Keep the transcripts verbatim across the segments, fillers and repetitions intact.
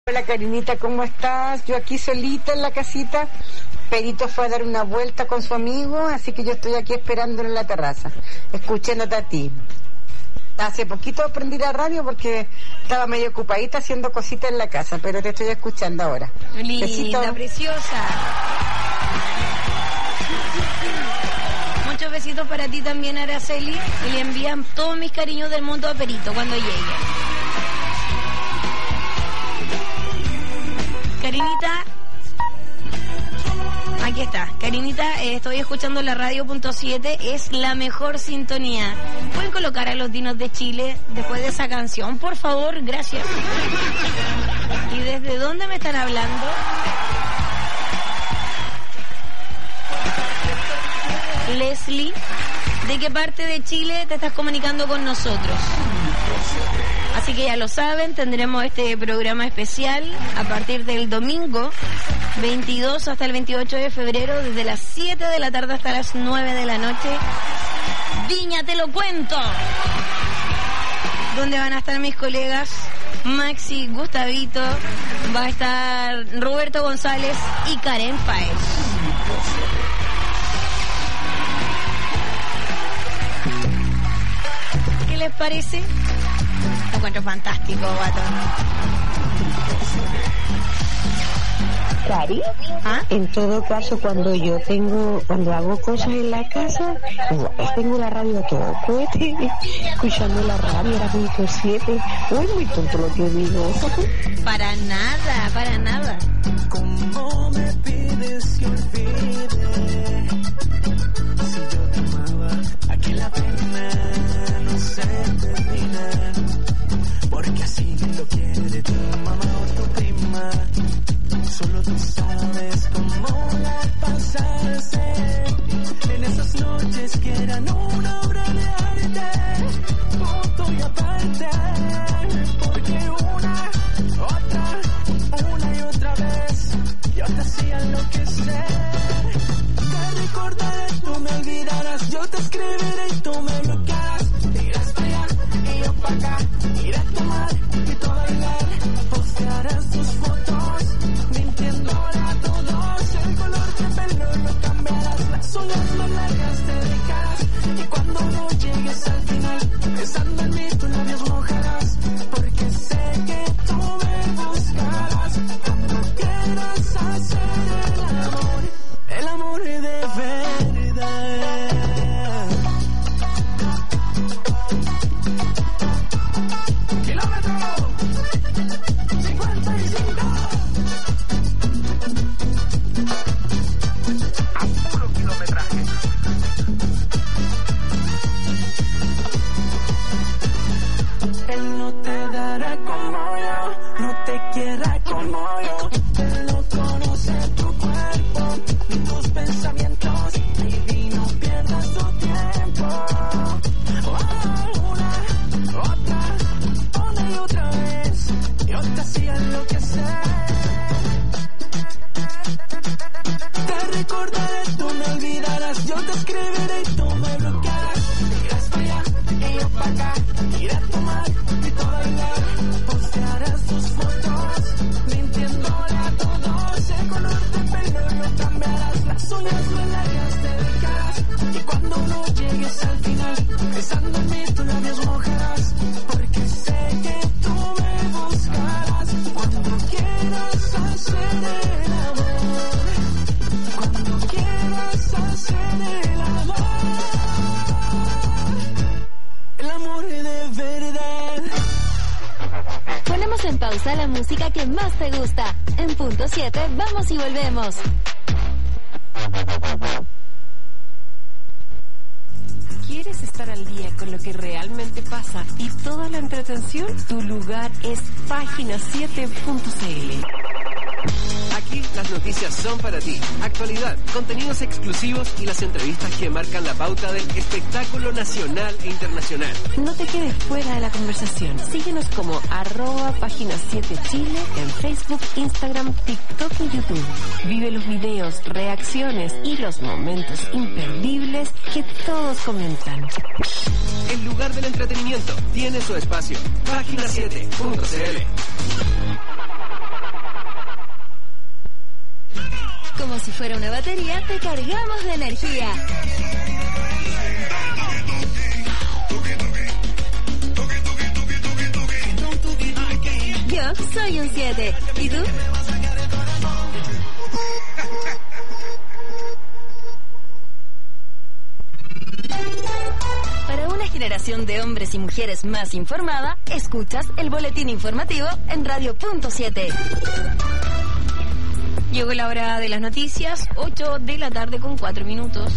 Hola Karinita, ¿cómo estás? Yo aquí solita en la casita. Perito fue a dar una vuelta con su amigo, así que yo estoy aquí esperándolo en la terraza, escuchándote a ti. Hace poquito aprendí la radio porque estaba medio ocupadita haciendo cositas en la casa, pero te estoy escuchando ahora. Linda, Besito. Preciosa. Muchos besitos para ti también, Araceli, y le envían todos mis cariños del mundo a Perito cuando llegue. Karinita, aquí está. Karinita, eh, estoy escuchando la radio punto siete, es la mejor sintonía. ¿Pueden colocar a los Dinos de Chile después de esa canción, por favor? Gracias. ¿Y desde dónde me están hablando? Leslie, ¿de qué parte de Chile te estás comunicando con nosotros? Así que ya lo saben, tendremos este programa especial a partir del domingo veintidós hasta el veintiocho de febrero, desde las siete de la tarde hasta las nueve de la noche. Viña, te lo cuento. Donde van a estar mis colegas Maxi, Gustavito, va a estar Roberto González y Karen Paez. ¿Qué les parece? Lo encuentro fantástico, gato. Cari, ¿Ah? en todo caso, cuando yo tengo, cuando hago cosas en la casa, igual tengo la radio a todo cohete, escuchando la radio, la punto siete. Uy, muy tonto lo que digo. Para nada, para nada. ¿Cómo me pides que olvide? Si yo te amaba, aquí la pena no se termina. Porque así lo quiere tu mamá o tu prima. Solo tú sabes cómo la pasaste en esas noches que eran una obra de arte, punto y aparte. Porque una, otra, una y otra vez yo te hacía enloquecer. Te recordaré, tú me olvidarás, yo te escribiré y tú me bloquearás. Irás para allá y yo para acá, iré a tomar y tú a bailar. Postearás tus fotos mintiéndole a todos. El color de pelo lo cambiarás, las uñas más largas te dejarás. Y cuando no llegues al final, pensando en mí tus labios mojarás. Porque sé que tú me buscarás cuando quieras hacer el amor, el amor de verdad. Kilómetro cincuenta y cinco. A puro kilometraje. Él no te dará como yo, no te quiera como yo. Él no conoce tu cuerpo ni tus pensamientos. Baby, no pierdas tu tiempo. Oh, una, otra, una y otra vez yo te hacía enloquecer. Te recordaré, tú me olvidarás, yo te escribiré y tú me bloquearás. Irás para allá y yo para acá, iré a tomar y tú a bailar. Postearás tus fotos mintiéndole a todos. El color de pelo lo cambiarás, las uñas más largas te dejarás. Y cuando no llegues al final, pensando en mí tus labios mojarás. Porque sé que tú me buscarás cuando quieras hacer el amor, cuando quieras hacer el amor, el amor de verdad. Ponemos en pausa la música que más te gusta. En punto siete, vamos y volvemos. ¿Quieres estar al día con lo que realmente pasa y toda la entretención? Tu lugar es página siete punto c l. Aquí las noticias son para ti. Actualidad, contenidos exclusivos y las entrevistas que marcan la pauta del espectáculo nacional e internacional. No te quedes fuera de la conversación. Síguenos como arroba página siete Chile en Facebook, Instagram, TikTok y YouTube. Vive los videos, reacciones y los momentos imperdibles que todos comentan. El lugar del entretenimiento tiene su espacio. página siete punto c l. si fuera una batería, te cargamos de energía. Yo soy un siete. ¿Y tú? Para una generación de hombres y mujeres más informada, escuchas el boletín informativo en Radio Punto siete. Llegó la hora de las noticias, ocho de la tarde con cuatro minutos.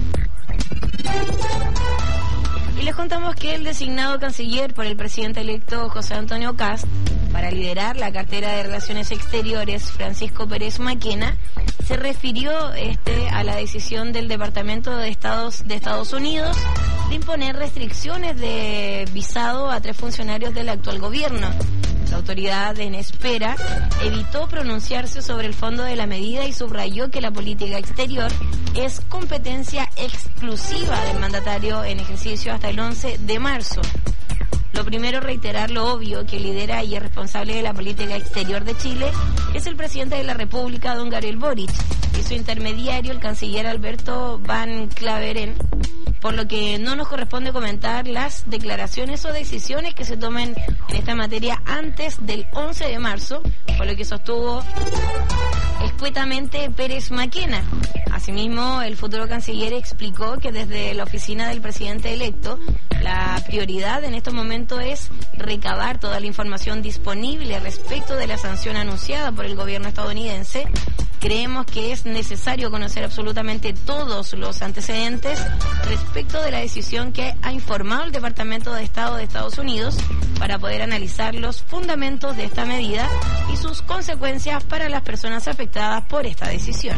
Y les contamos que el designado canciller por el presidente electo José Antonio Kast para liderar la cartera de Relaciones Exteriores, Francisco Pérez Maquena, se refirió este a la decisión del Departamento de Estados de Estados Unidos de imponer restricciones de visado a tres funcionarios del actual gobierno. La autoridad en espera evitó pronunciarse sobre el fondo de la medida y subrayó que la política exterior es competencia exclusiva del mandatario en ejercicio hasta el once de marzo. Lo primero, reiterar lo obvio, que lidera y es responsable de la política exterior de Chile es el presidente de la República, don Gabriel Boric, y su intermediario, el canciller Alberto Van Claveren, por lo que no nos corresponde comentar las declaraciones o decisiones que se tomen en esta materia antes del once de marzo, por lo que sostuvo escuetamente Pérez Maquena. Asimismo, el futuro canciller explicó que desde la oficina del presidente electo, la prioridad en estos momentos es recabar toda la información disponible respecto de la sanción anunciada por el gobierno estadounidense. Creemos que es necesario conocer absolutamente todos los antecedentes respecto de la decisión que ha informado el Departamento de Estado de Estados Unidos para poder analizar los fundamentos de esta medida y sus consecuencias para las personas afectadas por esta decisión.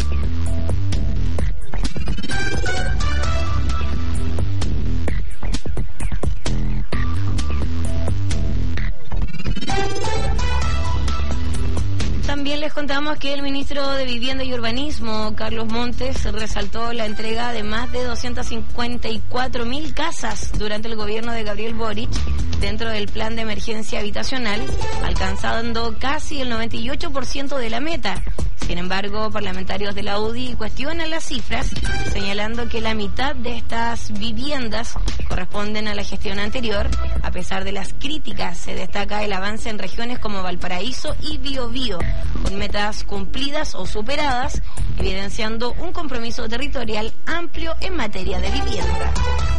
También les contamos que el ministro de Vivienda y Urbanismo, Carlos Montes, resaltó la entrega de más de doscientas cincuenta y cuatro mil casas durante el gobierno de Gabriel Boric dentro del plan de emergencia habitacional, alcanzando casi el noventa y ocho por ciento de la meta. Sin embargo, parlamentarios de la U D I cuestionan las cifras, señalando que la mitad de estas viviendas corresponden a la gestión anterior. A pesar de las críticas, se destaca el avance en regiones como Valparaíso y Biobío, con metas cumplidas o superadas, evidenciando un compromiso territorial amplio en materia de vivienda.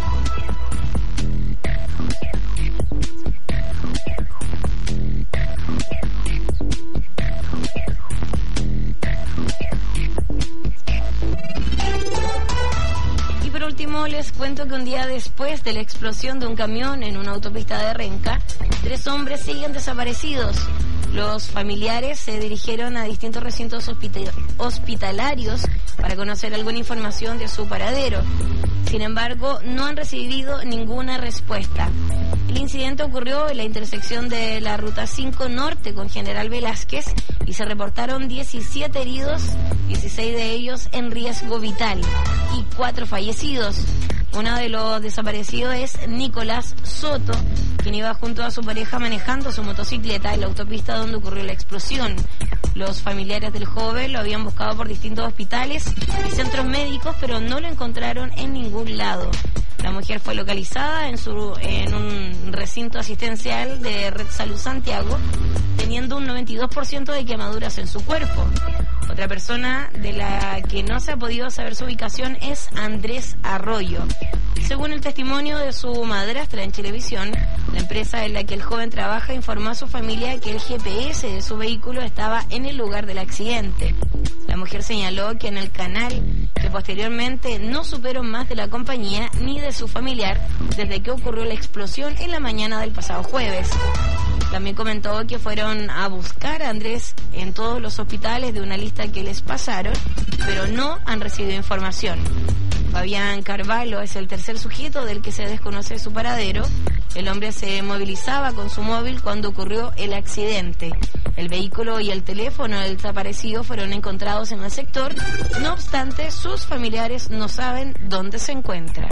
Por último, les cuento que un día después de la explosión de un camión en una autopista de Renca, tres hombres siguen desaparecidos. Los familiares se dirigieron a distintos recintos hospital- hospitalarios para conocer alguna información de su paradero. Sin embargo, no han recibido ninguna respuesta. El incidente ocurrió en la intersección de la Ruta cinco Norte con General Velázquez y se reportaron diecisiete heridos, dieciséis de ellos en riesgo vital y cuatro fallecidos. Uno de los desaparecidos es Nicolás Soto, quien iba junto a su pareja manejando su motocicleta en la autopista donde ocurrió la explosión. Los familiares del joven lo habían buscado por distintos hospitales y centros médicos, pero no lo encontraron en ningún lado. La mujer fue localizada en, su, en un recinto asistencial de Red Salud Santiago, teniendo un noventa y dos por ciento de quemaduras en su cuerpo. Otra persona de la que no se ha podido saber su ubicación es Andrés Arroyo. Según el testimonio de su madrastra en Chilevisión, la empresa en la que el joven trabaja informó a su familia que el G P S de su vehículo estaba en el lugar del accidente. La mujer señaló que en el canal, que posteriormente no supieron más de la compañía ni de su familiar desde que ocurrió la explosión en la mañana del pasado jueves. También comentó que fueron a buscar a Andrés en todos los hospitales de una lista que les pasaron, pero no han recibido información. Fabián Carvalho es el tercer sujeto del que se desconoce su paradero. El hombre se movilizaba con su móvil cuando ocurrió el accidente. El vehículo y el teléfono del desaparecido fueron encontrados en el sector. No obstante, sus familiares no saben dónde se encuentra.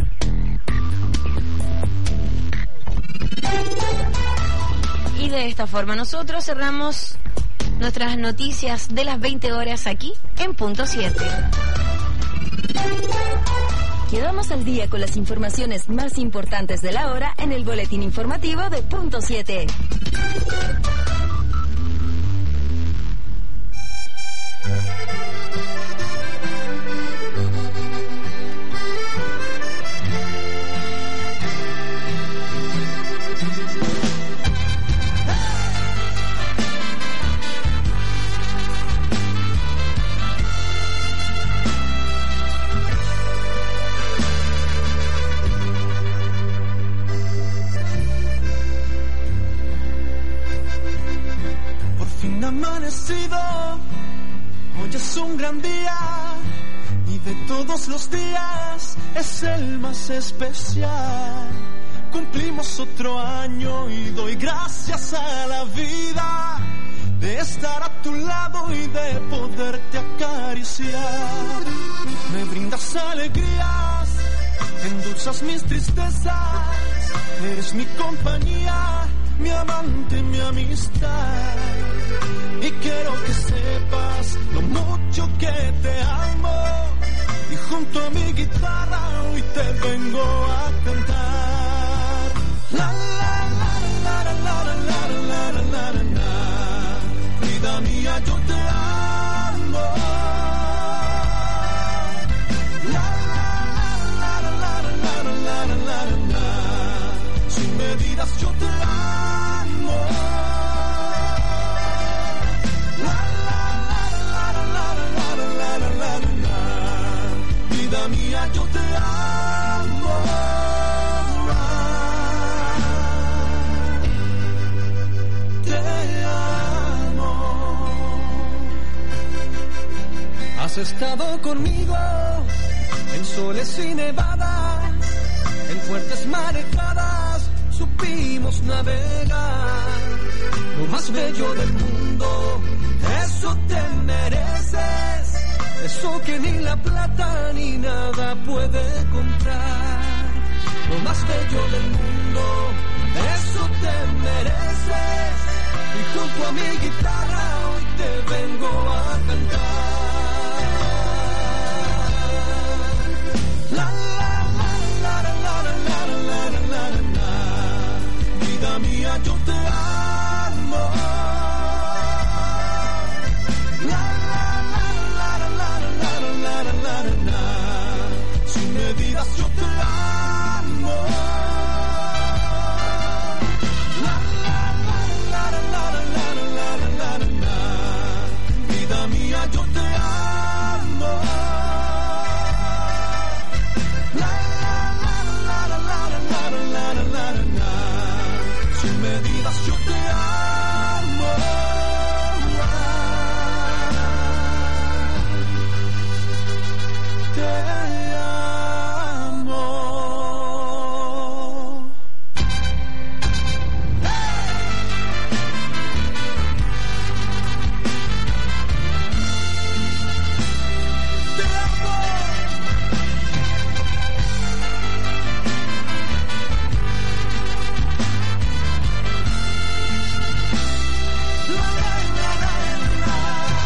Y de esta forma nosotros cerramos nuestras noticias de las veinte horas aquí en Punto siete. Quedamos al día con las informaciones más importantes de la hora en el boletín informativo de Punto siete. Amanecido, hoy es un gran día y de todos los días es el más especial. Cumplimos otro año y doy gracias a la vida de estar a tu lado y de poderte acariciar. Me brindas alegrías, endulzas mis tristezas, eres mi compañía, mi amante, mi amistad. Y quiero que sepas lo mucho que te amo. Y junto a mi guitarra hoy te vengo a cantar. La la la la la la la la la la la la la. Vida mía, yo te amo. La la la la la la la la la la la. Sin medidas yo te amo. Vida mía, yo te amo. Te amo. Has estado conmigo en soles y nevadas, en fuertes marejadas, supimos navegar. Lo más bello del mundo, eso te mereces. Eso que ni la plata ni nada puede comprar. Lo más bello del mundo, eso te mereces. Y junto a mi guitarra hoy te vengo a cantar. La la la la la la la la la la la. Vida mía, yo te amo. Sin medidas yo te amo. La la la la la la la la la la. Vida mía, yo te amo. La la la la la la la la la la. Sin medidas yo te amo. Te amo. Te amo. La la la la la.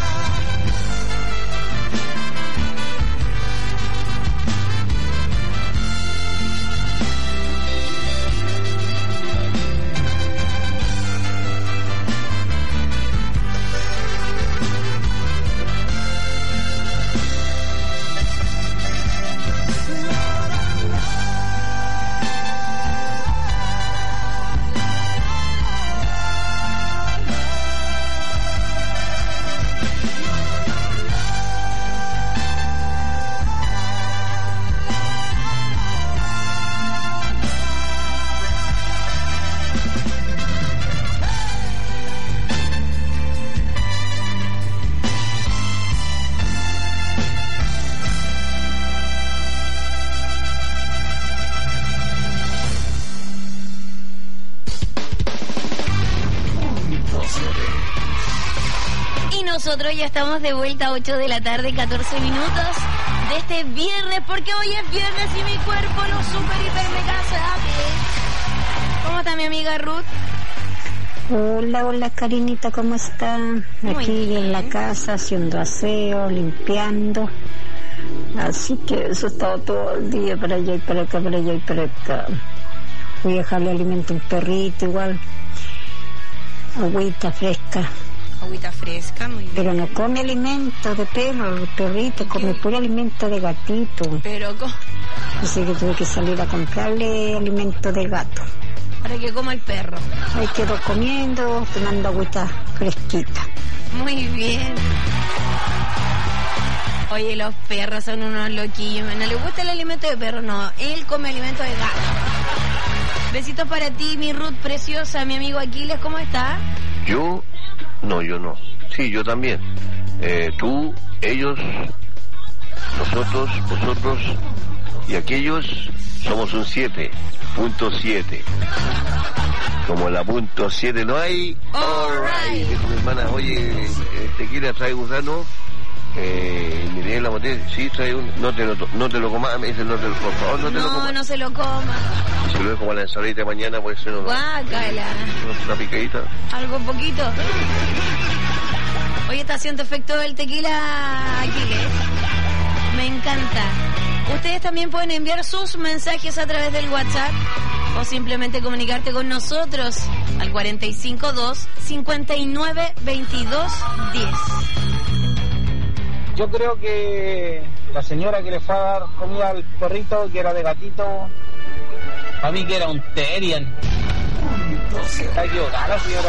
Nosotros ya estamos de vuelta a ocho de la tarde, catorce minutos de este viernes, porque hoy es viernes y mi cuerpo lo super hiper mega sabe. ¿Cómo está mi amiga Ruth? Hola, hola Karinita, ¿cómo están? Aquí en la casa haciendo aseo, limpiando. Así que eso he estado todo el día para allá y para acá, para allá y para acá. Voy a dejarle alimento a un perrito igual. Agüita fresca. Agüita fresca, muy bien. Pero no come alimento de perro, el perrito come puro alimento de gatito. Pero ¿cómo? Así que tuve que salir a comprarle alimento de gato. Para que coma el perro. Ahí quedó comiendo, tomando agüita fresquita. Muy bien. Oye, los perros son unos loquillos. No le gusta el alimento de perro, no. Él come alimento de gato. Besitos para ti, mi Ruth preciosa, mi amigo Aquiles, ¿cómo está? Yo, no, yo no. Sí, yo también. Eh, tú, ellos, nosotros, vosotros y aquellos somos un siete punto siete. Como la punto siete no hay. Alright. Dijo mi hermana, oye, tequila trae gusano. Eh, miré la botella, sí, trae un, no te lo, no te lo comas, me dice, no te lo, por favor, no te no, lo comas. No, no se lo coma. Si lo dejo para la ensaladita de mañana, puede ser una, Guácala. una picadita. Algo poquito. Hoy está haciendo efecto el tequila Aquiles. Me encanta. Ustedes también pueden enviar sus mensajes a través del WhatsApp o simplemente comunicarte con nosotros al cuarenta y cinco dos, cincuenta y nueve, veintidós, diez. Yo creo que la señora que le fue a dar comida al perrito, que era de gatito, a mí que era un Terrier. Está equivocada la señora.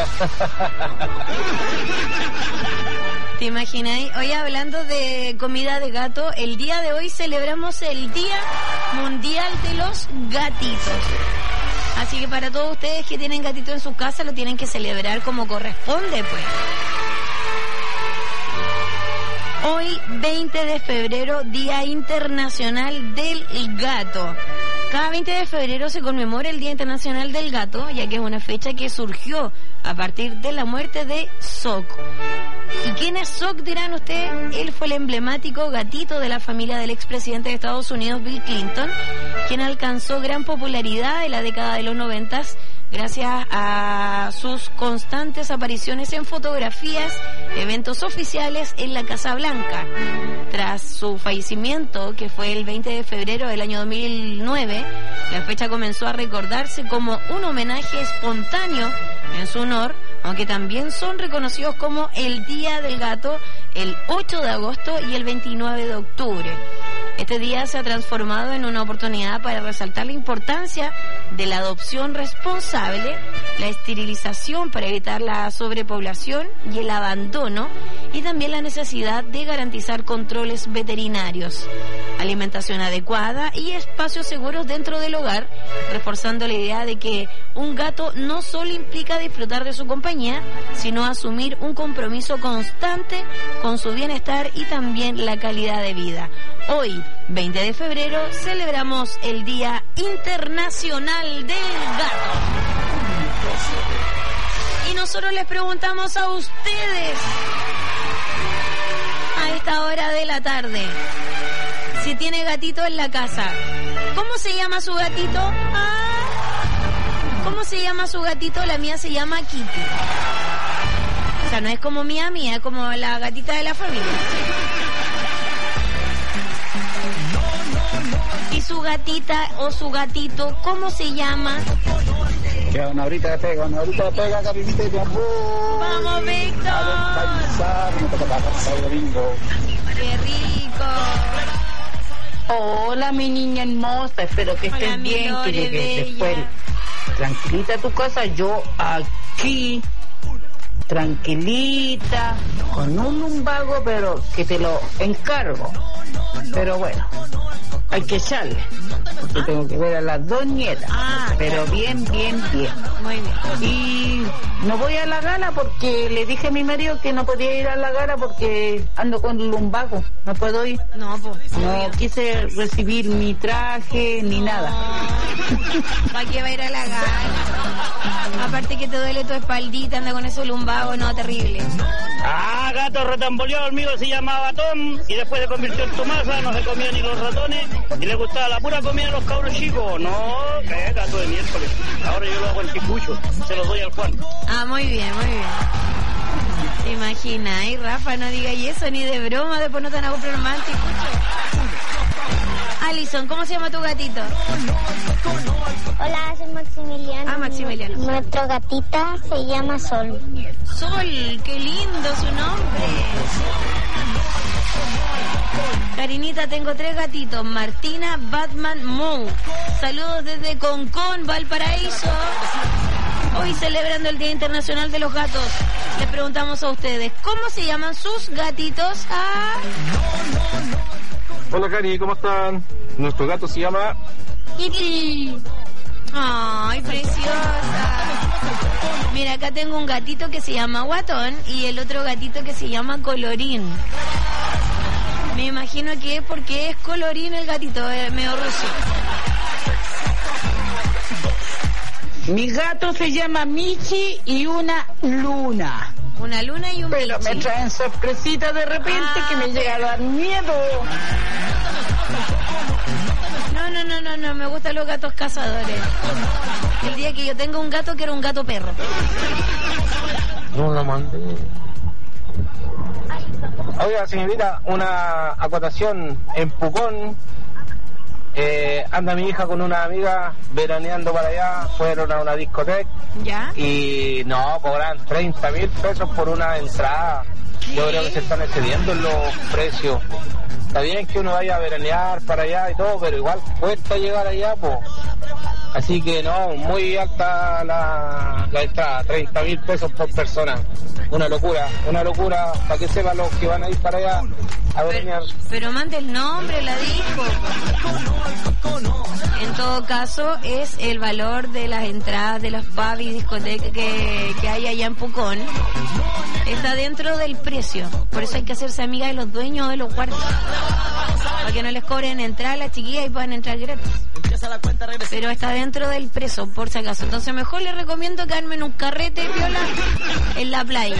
¿Te imagináis? Hoy hablando de comida de gato, el día de hoy celebramos el Día Mundial de los Gatitos. Así que para todos ustedes que tienen gatito en su casa, lo tienen que celebrar como corresponde, pues. Hoy, veinte de febrero, Día Internacional del Gato. Cada veinte de febrero se conmemora el Día Internacional del Gato, ya que es una fecha que surgió a partir de la muerte de Sock. ¿Y quién es Sock, dirán ustedes? Él fue el emblemático gatito de la familia del expresidente de Estados Unidos, Bill Clinton, quien alcanzó gran popularidad en la década de los noventas gracias a sus constantes apariciones en fotografías, eventos oficiales en la Casa Blanca. Tras su fallecimiento, que fue el veinte de febrero del año dos mil nueve, la fecha comenzó a recordarse como un homenaje espontáneo en su honor, aunque también son reconocidos como el Día del Gato el ocho de agosto y el veintinueve de octubre. Este día se ha transformado en una oportunidad para resaltar la importancia de la adopción responsable, la esterilización para evitar la sobrepoblación y el abandono, y también la necesidad de garantizar controles veterinarios, alimentación adecuada y espacios seguros dentro del hogar, reforzando la idea de que un gato no solo implica disfrutar de su compañía, sino asumir un compromiso constante con su bienestar y también la calidad de vida. Hoy, veinte de febrero, celebramos el Día Internacional del Gato. Y nosotros les preguntamos a ustedes, a esta hora de la tarde, si tiene gatito en la casa, ¿cómo se llama su gatito? Ah, ¿cómo se llama su gatito? La mía se llama Kitty. O sea, no es como mía mía, es como la gatita de la familia. ¿Y su gatita o su gatito, cómo se llama? Que una horita de pega, una horita de pega, Karinita y bambú. ¡Vamos, Víctor! A ver, me toca pasar el domingo. ¡Qué rico! Hola, mi niña hermosa, espero que estés Hola, bien, Lore, que llegues bella. después tranquilita a tu casa, yo aquí, tranquilita, con un lumbago, pero que te lo encargo. Pero bueno, hay que echarle, porque tengo que ver a las dos nietas, Ah, pero claro. bien, bien, bien. Muy bien. Y no voy a la gala porque le dije a mi marido que no podía ir a la gala porque ando con lumbago, no puedo ir. No, pues. No quise recibir mi traje ni nada. ¿Para qué va a ir a la gala? Aparte que te duele tu espaldita, anda con ese lumbago, no, terrible. Haga gato retamboleado, el mío se llamaba Tom, y después se convirtió en Tomasa, no se comía ni los ratones, y le gustaba la pura comida de los cabros chicos. No, que gato de miércoles. Ahora yo lo hago en ticucho, se los doy al Juan. Ah, muy bien, muy bien. ¿Te imaginas? Ay, Rafa, no digas eso ni de broma, después no te van a comprar más ticucho. Alison, ¿cómo se llama tu gatito? Hola, soy Maximiliano. Ah, Maximiliano. Nuestro gatita se llama Sol. Sol, qué lindo su nombre. Karinita, tengo tres gatitos. Martina, Batman, Moe. Saludos desde Concón, Valparaíso. Hoy celebrando el Día Internacional de los Gatos. Les preguntamos a ustedes, ¿cómo se llaman sus gatitos? Ah... Hola Cari, ¿cómo están? Nuestro gato se llama... Kitty. Ay, preciosa. Mira, acá tengo un gatito que se llama Guatón y el otro gatito que se llama Colorín. Me imagino que es porque es Colorín el gatito, eh, medio ruso. Mi gato se llama Michi y una luna. Una luna y un Pero Michi. me traen sorpresitas de repente ah, que me llega a dar miedo. No, no, no, no, no, me gustan los gatos cazadores. El día que yo tenga un gato, quiero un gato perro. No la mandé. Oiga, señorita, una acotación en Pucón. Eh, anda mi hija con una amiga veraneando para allá, fueron a una discoteca. ¿Ya? Y no, cobran treinta mil pesos por una entrada. ¿Qué? Yo creo que se están excediendo en los precios. Está bien que uno vaya a veranear para allá y todo, pero igual cuesta llegar allá, pues. Así que no, muy alta la, la entrada, treinta mil pesos por persona. Una locura, una locura, para que sepan los que van a ir para allá a veranear. Pero, pero mande el nombre, la dijo. En todo caso, es el valor de las entradas de los pubs y discotecas que, que hay allá en Pucón. Está dentro del precio. Por eso hay que hacerse amiga de los dueños de los cuartos. Para que no les cobren entrada a las chiquillas y puedan entrar gratis. Pero está dentro del precio, por si acaso. Entonces mejor les recomiendo que armen un carrete viola en la playa.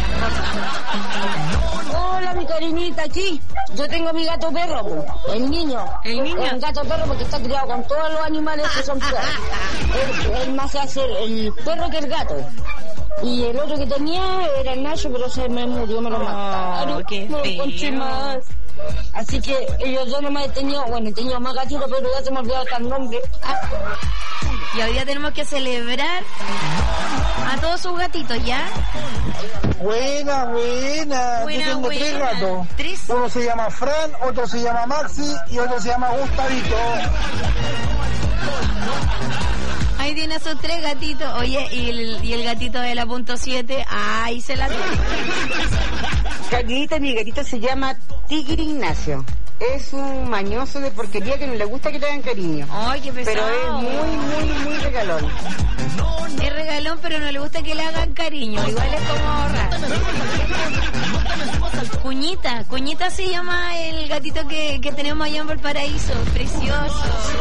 Hola, mi Karinita, aquí. Yo tengo mi gato perro, po. El niño. ¿El niño? El gato perro porque está criado con todos los animales que son perros. Él, él más hace el, el perro que el gato. Y el otro que tenía era el Nacho, pero se me murió, me lo mataron. Oh, qué no lo encontré feo. más. Así que ellos dos nomás he tenido, bueno, he tenido más gatitos, pero ya se me olvidó hasta el nombre. Ah. Y hoy día tenemos que celebrar a todos sus gatitos, ¿ya? Buena, buena. Buena, Yo tengo buena. tres gatos. ¿Tres? Uno se llama Fran, otro se llama Maxi y otro se llama Gustavito. Ahí tiene sus tres gatitos. Oye, y el, y el gatito de la punto siete, ay, se la tiene. Carlita, mi gatito se llama Tigre Ignacio. Es un mañoso de porquería que no le gusta que le hagan cariño. Ay, qué pesado. Pero es muy, muy, muy regalón. Es regalón, pero no le gusta que le hagan cariño. Igual es como raro. Cuñita, Cuñita se llama el gatito que, que tenemos allá en Valparaíso. Precioso.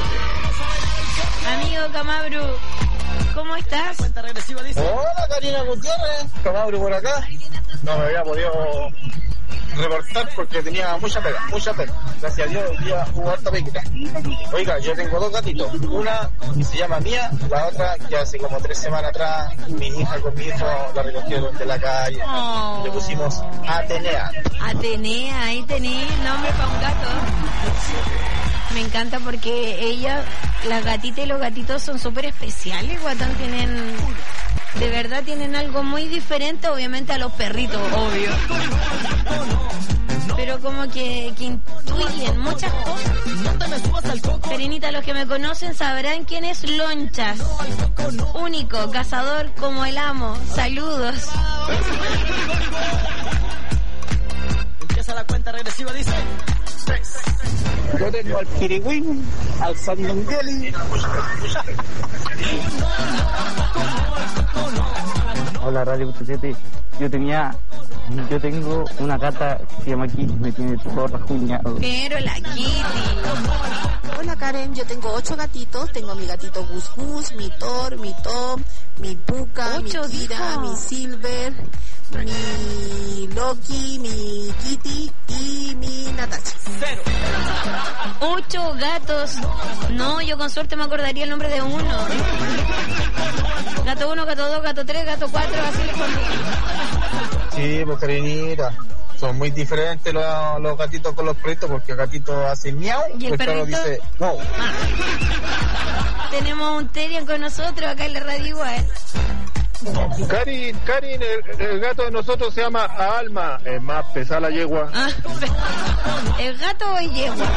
Amigo Camabru, ¿cómo estás? Hola, Karina Gutiérrez. Camabro por acá. No me había podido reportar porque tenía mucha pega, mucha pega. Gracias a Dios, hoy día hubo harta pega. Oiga, yo tengo dos gatitos. Una que se llama Mía, la otra que hace como tres semanas atrás mi hija con mi hijo la recogieron de la calle. Oh. Le pusimos Atenea. Atenea, ahí tenés nombre para un gato. Me encanta porque ella, las gatitas y los gatitos son súper especiales, guatón, tienen, de verdad tienen algo muy diferente, obviamente a los perritos, obvio. Pero como que, que intuyen muchas cosas. Karinita, los que me conocen sabrán quién es Lonchas. Único, cazador como el amo. Saludos. Empieza la cuenta regresiva, dice. Yo tengo al Kirigüín, al Sandungueli. Hola, Radio punto siete. Yo tenía, yo tengo una gata que se llama Kitty, me tiene todas las uñas. Pero la Kitty. Hola Karen, yo tengo ocho gatitos. Tengo mi gatito Gus Gus, mi Thor, mi Tom, mi Puka, mi Ocho, Kira, dijo. mi Silver, mi Loki, mi Kitty y mi Natasha. Cero. Ocho gatos. No, yo con suerte me acordaría el nombre de uno. Gato uno, gato dos, gato tres, gato cuatro, así les pondría. Sí, pues cariñita. Son muy diferentes los, los gatitos con los perritos porque el gatito hace miau y el perro perrito dice no. Ah. Tenemos un Terian con nosotros acá en la radio igual. Karin, Karin, el, el gato de nosotros se llama Alma, es más pesada la yegua. Ah, ¿el gato o el yegua?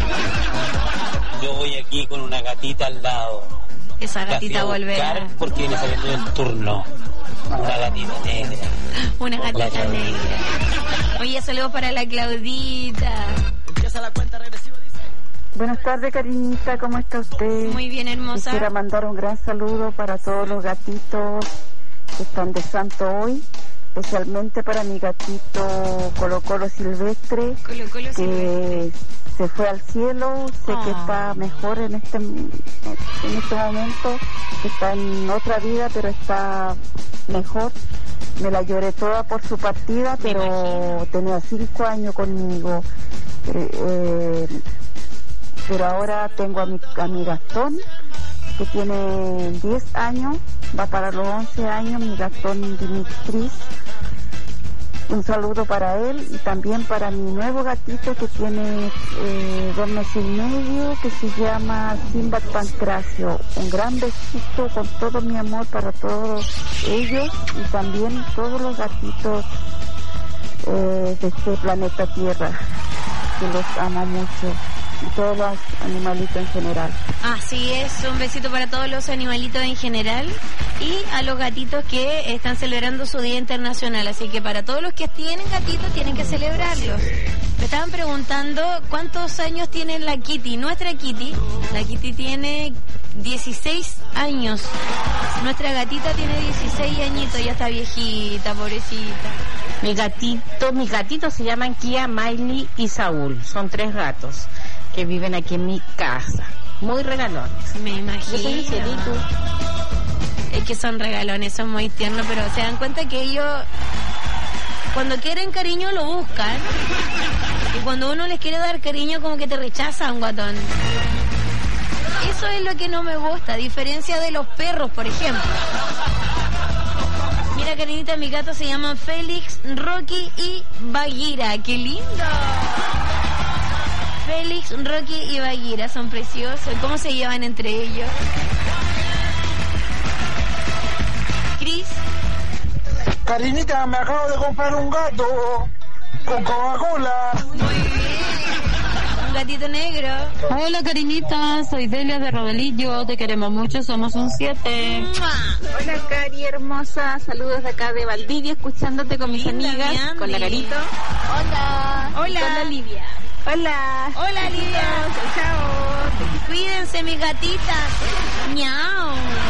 Yo voy aquí con una gatita al lado. Esa gatita volverá. Porque viene saliendo del turno. Una gatita negra. Una gatita negra. Oye, saludos para la Claudita. Empieza la cuenta regresiva. Buenas tardes, cariñita, ¿cómo está usted? Muy bien, hermosa. Quisiera mandar un gran saludo para todos los gatitos que están de santo hoy, especialmente para mi gatito Colo Colo Silvestre, Colo Colo que Silvestre. se fue al cielo. Sé Oh. que está mejor en este en este momento, que está en otra vida, pero está mejor. Me la lloré toda por su partida, pero tenía cinco años conmigo. Eh, eh, pero ahora tengo a mi, a mi Gastón, que tiene diez años, va para los once años, mi Gastón Dimitris. Un saludo para él y también para mi nuevo gatito que tiene eh, dos meses y medio, que se llama Simba Pancracio. Un gran besito con todo mi amor para todos ellos y también todos los gatitos eh, de este planeta Tierra, que los amo mucho. Y todos los animalitos en general. Así es, un besito para todos los animalitos en general y a los gatitos que están celebrando su Día Internacional. Así que para todos los que tienen gatitos tienen que celebrarlos. Me estaban preguntando cuántos años tiene la Kitty. Nuestra Kitty, la Kitty tiene dieciséis años. Nuestra gatita tiene dieciséis añitos, ya está viejita, pobrecita. Mi gatito, mis gatitos se llaman Kia, Miley y Saúl. Son tres gatos que viven aquí en mi casa. Muy regalones. Me imagino. Yo soy un cielito. Es que son regalones, son muy tiernos, pero se dan cuenta que ellos, cuando quieren cariño, lo buscan. Y cuando uno les quiere dar cariño, como que te rechazan, guatón. Eso es lo que no me gusta, a diferencia de los perros, por ejemplo. Mira, cariñita, mi gato se llama Félix, Rocky y Bagheera. ¡Qué lindo! Félix, Rocky y Bagheera son preciosos. ¿Cómo se llevan entre ellos? Cris. Karinita, me acabo de comprar un gato con Coca-Cola. Muy bien. Un gatito negro. Hola, Karinita, soy Delia de Rodelillo. Te queremos mucho, somos un siete. Hola, Cari hermosa, saludos de acá de Valdivia, escuchándote con mis Linda, amigas, mi Andy. con la Carito. Hola. Hola. Con la Lidia. Hola. Hola, Lidia. Chao. Cuídense, mis gatitas. Miau.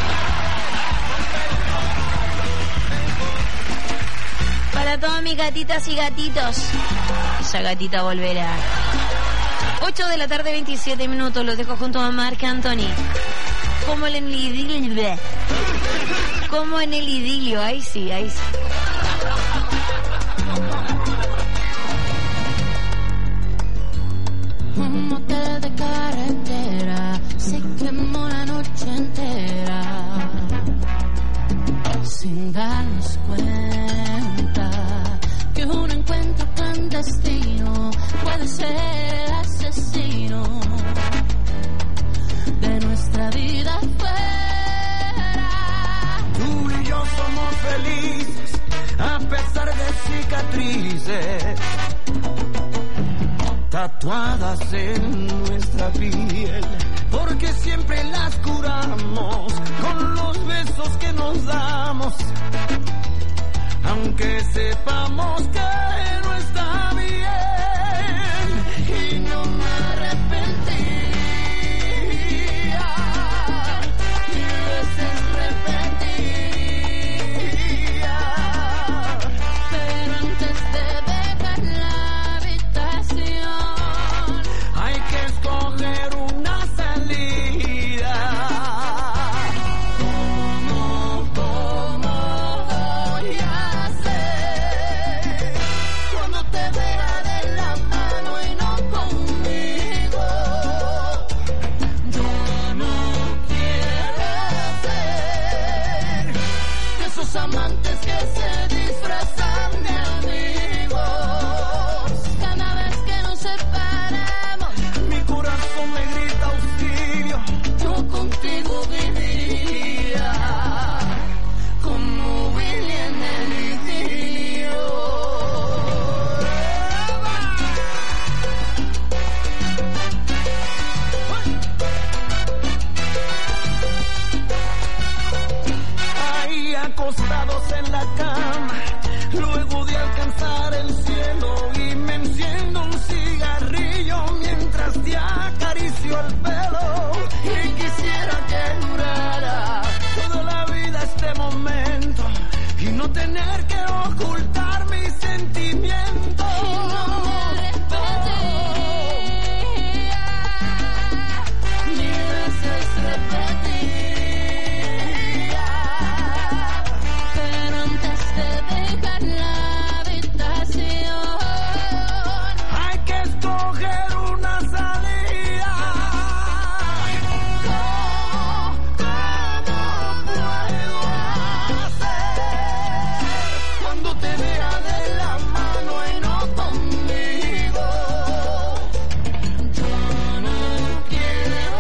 Para todas mis gatitas y gatitos, esa gatita volverá. ocho de la tarde, veintisiete minutos. Los dejo junto a Marc Anthony. Como en el idilio. Como en el idilio. Ahí sí, ahí sí. Un motel de carretera se quemó la noche entera sin darnos cuenta que un encuentro clandestino puede ser el asesino de nuestra vida fuera. Tú y yo somos felices a pesar de cicatrices tatuadas en nuestra piel, porque siempre las curamos con los besos que nos damos, aunque sepamos que no está bien, y no me arrepentiría, mil veces repetiría, Pero antes de dejar la habitación hay que escoger una salida. ¿Cómo, cómo voy a hacer vea de la mano y no conmigo. Yo no quiero ser de esos amantes que se disfrazan de amigos. Cada vez que nos separamos, mi corazón me grita auxilio. Yo contigo viviría como Willy en el idilio. Ahí acostados en la cama, luego de alcanzar el cielo, y me enciendo un cigarrillo mientras te acaricio el pelo. Y quisiera que durara toda la vida este momento y no tener que ocultar mis sentimientos. Y no me repetiría ni veces repetiría, pero antes de dejar la habitación hay que escoger una salida. ¿Cómo puedo hacer cuando te vea de la mano y no conmigo? Yo no quiero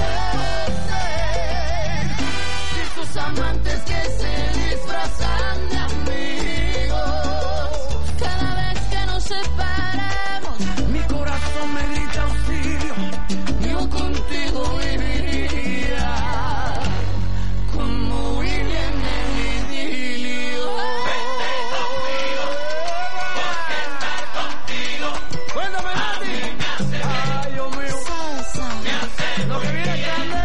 ser de esos amantes que se disfrazan de amigos. Cada vez que nos separamos, mi corazón me grita auxilio. Yo contigo viviría como Willy en el idilio. Cuéntame, Nati. Ay, Dios mío. Lo que viene grande.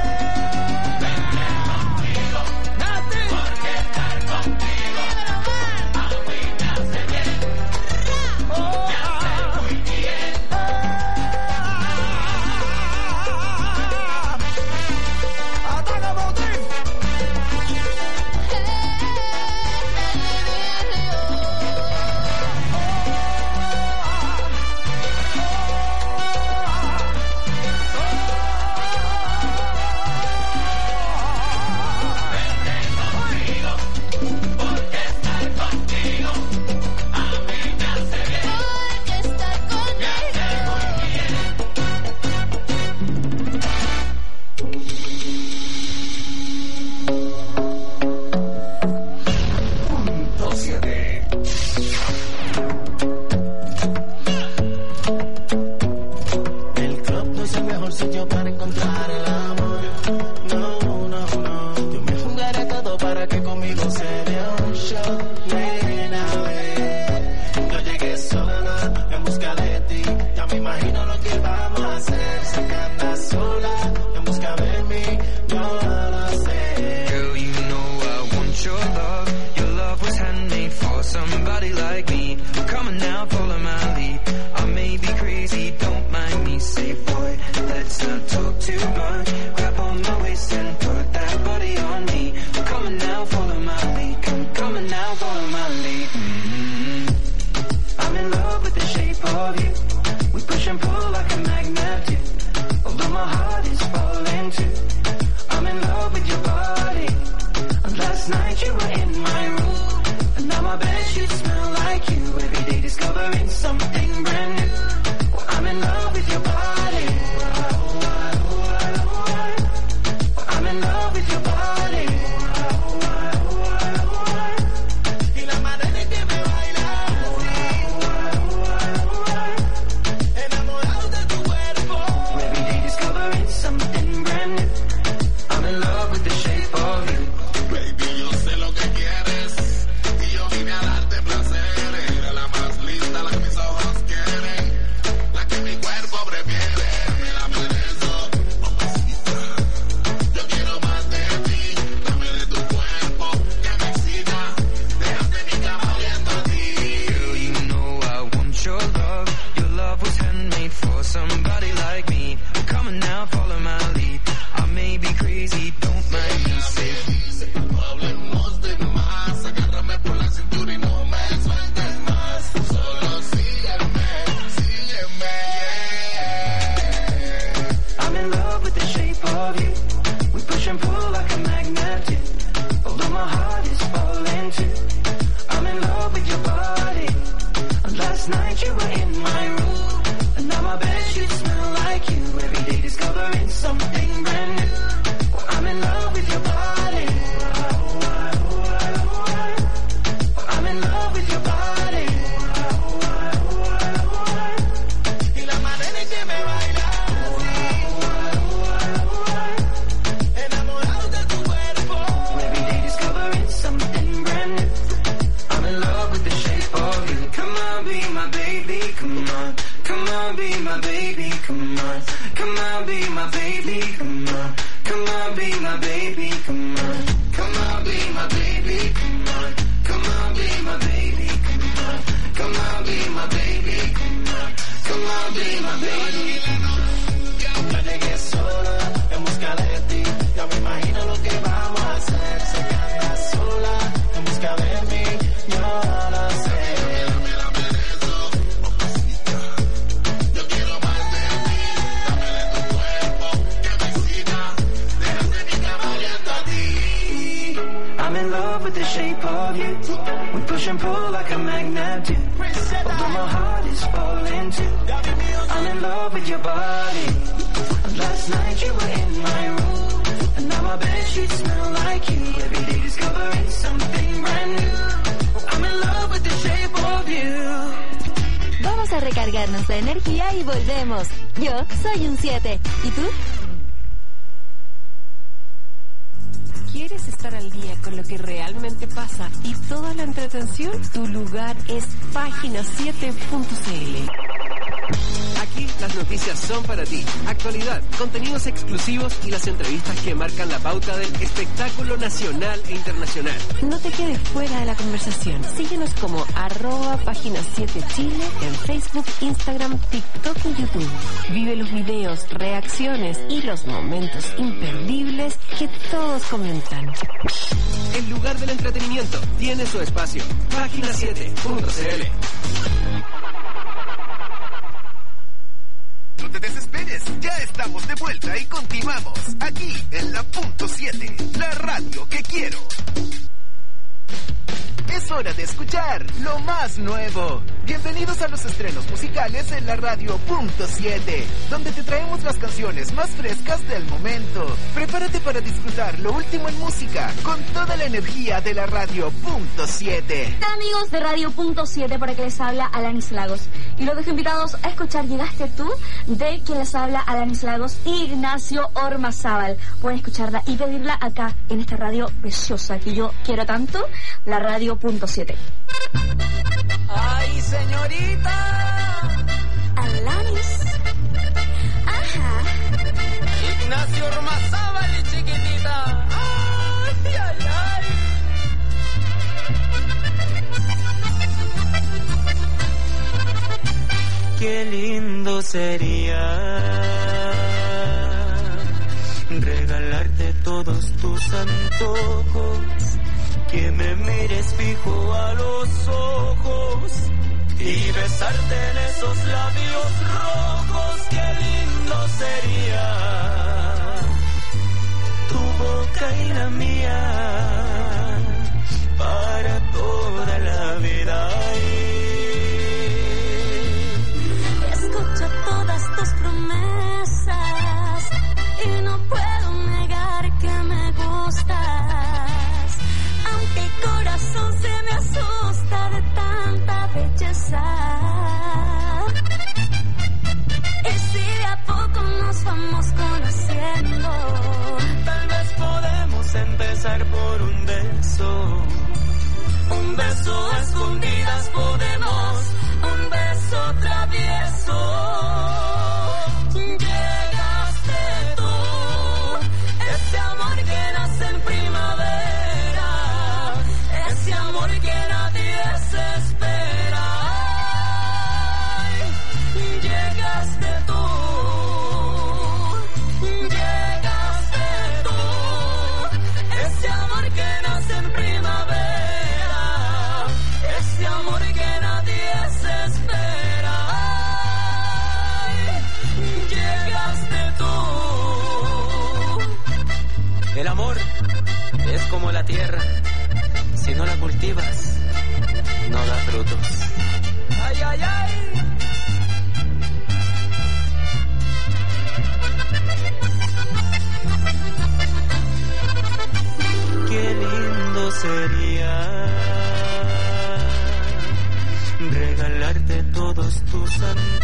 Nati. Oh, ah. Ataca, Motriz. El club no es el mejor sitio para encontrar el amor. No, no, no. Yo me jugaré todo para que conmigo se dé un show. Nena, ven. No llegues sola en busca de ti. Ya me imagino lo que vamos a hacer. Si andas sola en busca de mí, yo lo sé. Girl, you know I want your love. Your love was handmade for somebody like me. Come on now, follow my lead. I may be crazy, don't mind me. Say, boy, let's not talk too much. Grab on my waist and put that body on me. Come on now, follow my lead. Come, come on now, follow my lead. Mm-hmm. I'm in love with the shape of you. We push and pull like a magnet do. Although my heart is falling too. I'm in love with your body. And last night you were in my room. And now my bedsheets smell like you. Every day discovering something brand new. I'm in love with your body. I'm in love with your body. Y la manera en que me bailas, enamorado de tu cuerpo. Every day discovering something brand new. I'm in love with the shape of you. Baby, yo sé lo que quieres y yo vine a darte placer. Eres la más linda, la que mis ojos quieren, la que mi cuerpo prefiere. Me la merezco, mamacita. Yo quiero más de ti, dame de tu cuerpo que me excita. Déjate mi cama oliendo a ti. Girl, you know I want your love. Your love was handmade for somebody like me. Come on now, follow my lead. I may be crazy, don't mind me. Say, No hablemos de más, agárrame por la cintura y no me sueltes más. Solo sígueme, sígueme. discovering something brand new. I'm in love with your body. I'm in love with your body. Y la manera en que me bailas, enamorado de tu cuerpo. Every day discovering something brand new. I'm in love with the shape of you. Come on, be my baby, come on. Come on, be my baby, come on. Come on, be my baby, come on. Come on, be my baby, come on. Come on, be my baby, come on. Come on, be my baby, come on. Come on, be my baby, come on. Come on, be my baby. Ya llegué sola en busca de ti. Ya me imagino lo que vamos a hacer. Sé que andas sola en busca de mí. Yo lo sé. I'm in love with the shape of you. We push and pull like a magnet do. Although my heart is falling too. I'm in love with your body. Last night you were in my room, and now my bedsheets smell like you. Every day discovering something brand new. I'm in love with the shape of you. Vamos a recargarnos de energía y volvemos. Yo soy un siete. ¿Y tú? ¿Quieres estar al día con lo que realmente pasa y toda la entretención? Tu lugar es página siete punto c l. Aquí las noticias son para ti. Actualidad, contenidos exclusivos y las entrevistas que marcan la pauta del espectáculo nacional e internacional. No te quedes fuera de la conversación. Síguenos como arroba página siete Chile en Facebook, Instagram, TikTok y YouTube. Vive los videos, reacciones y los momentos imperdibles que todos comentan. El lugar del entretenimiento tiene su espacio. página siete punto c l. No te desesperes, ya estamos de vuelta y continuamos aquí en la punto siete, la radio que quiero. Es hora de escuchar lo más nuevo. Bienvenidos a los estrenos musicales en la radio punto siete, donde te traemos las canciones más frescas del momento. Prepárate para disfrutar lo último en música con toda la energía de la radio punto siete. Hola amigos de radio punto siete, por aquí les habla Alanis Lagos. Y los dejo invitados a escuchar Llegaste tú, de quien les habla Alanis Lagos y Ignacio Ormazábal. Pueden escucharla y pedirla acá en esta radio preciosa que yo quiero tanto, la radio punto siete. ¡Ay, señorita! Alanis. Ajá. Ignacio Ormazábal, chiquitita. ¡Ay, ay, ay! Qué lindo sería regalarte todos tus antojos, que me mires fijo a los ojos y besarte en esos labios rojos. Qué lindo sería tu boca y la mía para toda la vida. Escucho todas tus promesas y no puedo negar que me gustas, aunque el corazón se me asusta de tanta belleza. Y si de a poco nos vamos conociendo, tal vez podemos empezar por un beso. Un beso a escondidas podemos, un beso travieso. Llegaste tú, ese amor que nace en primavera, ese amor que nadie se espera. Ay, llegaste tú, llegaste tú, ese amor que nace en primavera, ese amor que nadie se espera. Ay, llegaste tú. El amor es como la tierra, si no la cultivas, no da frutos. Ay, ay, ay.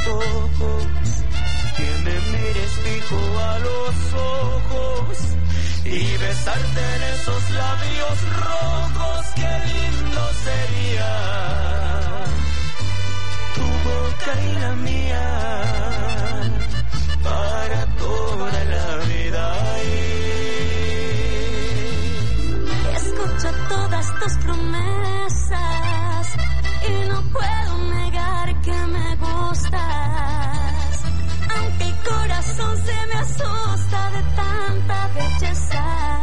ojos, que me mires fijo a los ojos y besarte en esos labios rojos, qué lindo sería tu boca y la mía para toda la vida. Escucho todas tus promesas y no puedo negar que me gustas, aunque el corazón se me asusta de tanta belleza.